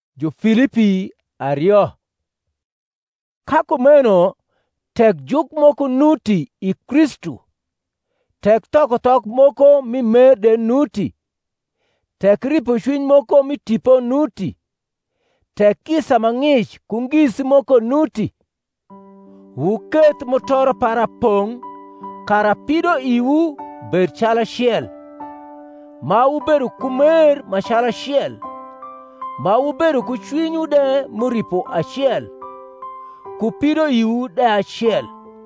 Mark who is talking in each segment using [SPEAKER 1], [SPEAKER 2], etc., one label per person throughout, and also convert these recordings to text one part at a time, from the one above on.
[SPEAKER 1] Jo-Filipi aryo. Kakumeno tek juk moko nuti i Kristu, tek tokotok moko mimede nuti, tek ripo chuny moko mitipo nuti, tek kisa mang'ich kungisi moko nuti. Uket motoro para pong' kara pido iwu bed chal achiel, ma ubedo kumer machal achiel, ma ubedo ku chwinyu de moripo achiel, ku pido iwu de achiel,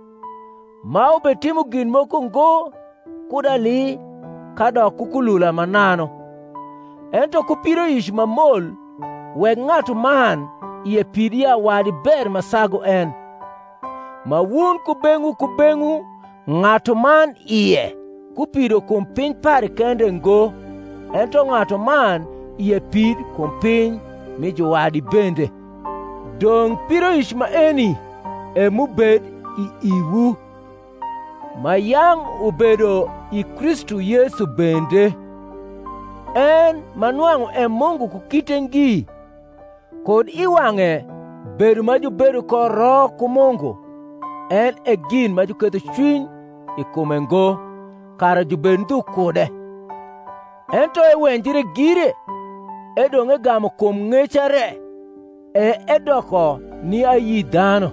[SPEAKER 1] ma ubetimo gin moko ngo kudali kadok kukulula manano. Ento kupido ich mamol, wek ng'ato man iye pidi awadi ber masago en. Ma wun kubeng'u ng'ato man iye kupido kum piny pare kende ngo, ento ng'ato man iye pid kum piny mi jowadi bende. Dong pido ich ma eni emubed i iwu, ma yang ubedo i Kristu Yesu bende. En manwang'o e Mungu ku kitengi kod iwang'e bedo ma jubedo ko Roho ku Mungu. En e gin ma juketho chuny i kume ngo, kara jubed ndhuk kude. Ento ewenjre gire, edong egamo kum ng'echere, edoko ni ayi dhano.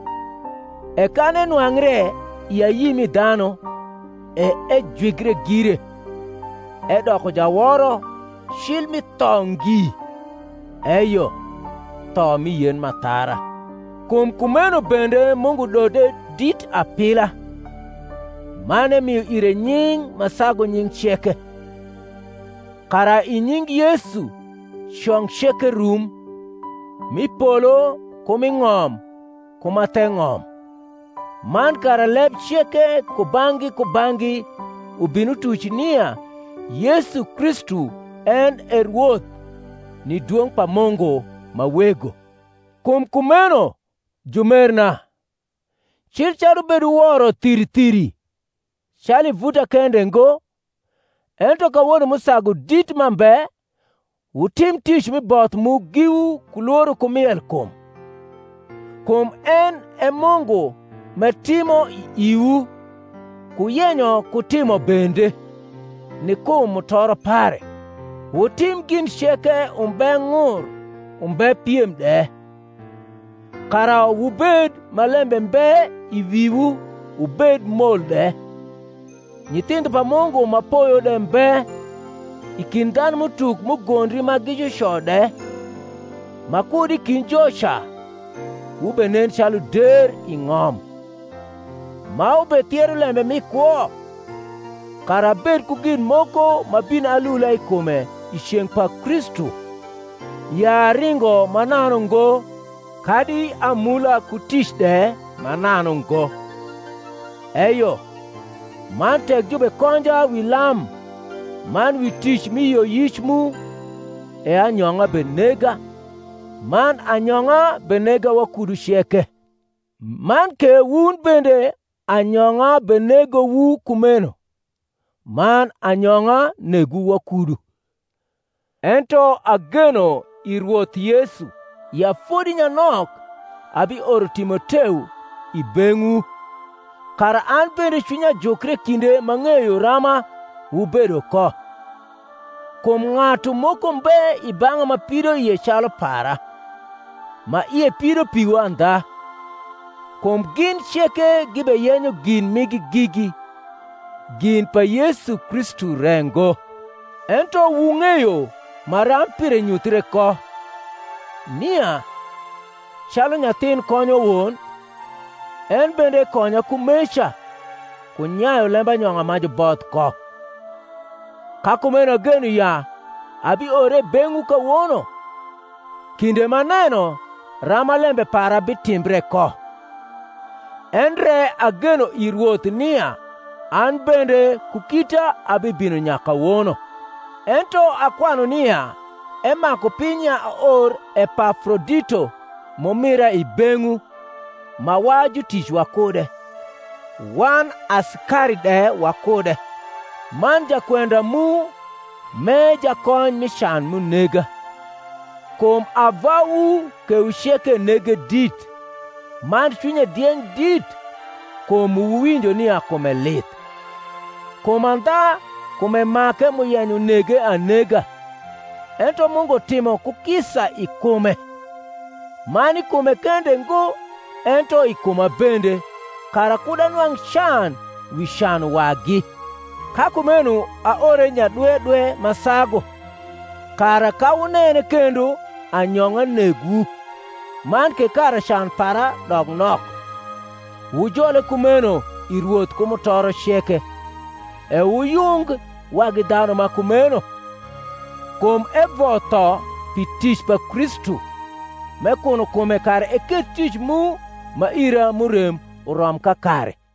[SPEAKER 1] Kane nwang're i ayimi dhano, ejwigre gire, edoko jaworo shil mi thongi, eyo tho mi yen mathara. Kum kumeno bende Mungu dode dit apila, mane miyo ire nying masago nying cheke. Kara i nying Yesu chong cheke rum, mi polo kumi ng'om kuma the ng'om. Man kara leb cheke kubangi ubinu tuch niya Yesu Kristu en e Ruoth ni duong' pa Mungu mawego. Kum kumeno jumerna, chir chal ubedo woro thiri, chal ivuta kende ngo, ento kawuono musago dit mambe, utim tich miboth mu giu kuluoro kumiel kum. Kum en e Mungu matimo iwu, kuyenyo kutimo bende, ni kum mutoro pare. Utim gin cheke umbe ng'ur, umbe piem de. Kara ubed malembe mbe iwiwu ubed mol de. Nyithindo pa Mungu mapoyo de mbe, ikin dhano mutuk mugondri magijo shode, makudi kin jocha, ube nen chalu der i ng'om. Ma ube thiero lembe mikwo, kara bed kugin moko mabin alula i kume i chieng' pa Kristu. Ya ringo manano ngo, kadi amula kutich de manano ngo. Eyo, man tek jube konja wi lam, man wi tich miyo yich mu, anyong'a benega, man anyong'a benega wakudu cheke. Man ke wun bende anyong'a benego wu kumeno, man anyong'a negu wakudu. Ento ageno i Ruoth Yesu, ya fodi nyanok abi oro Timotheo i beng'u, kara an bende chunya jukre kinde mang'eyo rama ubedo ko. Kum ng'ato moko mbe i bang'a ma pido iye chalo para, ma iye pido piwa andha. Kum gin cheke gibe yenyo gin migi gigi, gin pa Yesu Kristu rengo. Ento wung'eyo maram pire nyuthre ko, niya chalo nyathin konyo wuon, en bende konya kumecha kunyayo lemba nyong'a ma joboth ko. Kakumeno ageno ya abi ore beng'u kawuono, kinde maneno rama lembe para bitimbre ko. Endre ageno i Ruoth niya an bende kukita abi bino nyaka wuono. Ento akwano niya emako pinya aor Epafrodito momira i beng'u, ma wa jotich wakude, wan askari de wakude, man jakwenda mu me jakony michan munega. Kum avau ke usheke nege dit, man chunye dieny dit, kum uwinjo ni akume lit. Kum andha kume make muyenyo nege anega, ento Mungu timo kukisa ikume. Mani kume kende ngo, ento ikuma bende, kara kuda nwang' shan wi shan wagi. Ka kumenu aore nyadwe masago, kara ka unene kendo anyong'a negu, man ke kara shan para dog nok. Ujole kumeno i Ruoth kumutoro sheke, e uyung wagi dhano ma kumeno. Kum evo tho pi tich pa Kristu, me kuno kume kare eket tich mu ma ira murem urom ka kare.